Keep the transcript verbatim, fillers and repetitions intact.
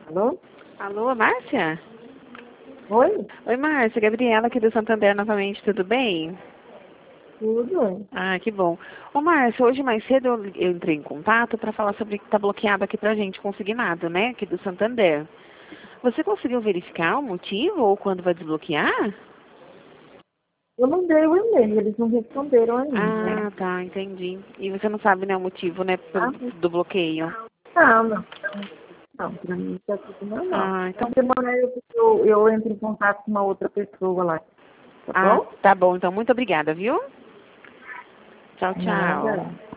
Alô? Alô, Márcia? Oi? Oi, Márcia. Gabriela aqui do Santander novamente, tudo bem? Tudo? Ah, que bom. Ô, Márcia, hoje mais cedo eu, eu entrei em contato para falar sobre o que está bloqueado aqui pra gente, consignado, né, aqui do Santander. Você conseguiu verificar o motivo ou quando vai desbloquear? Eu mandei o e-mail, eles não responderam ainda. Ah, tá, entendi. E você não sabe, né, o motivo, né, pelo, Ah, do bloqueio? não, não. Não, pra mim tá tudo normal. Ah, Então, então... semana eu, eu, eu entro em contato com uma outra pessoa lá. Tá Ah, bom? tá bom. Então, muito obrigada, viu? Tchau, tchau. Nada.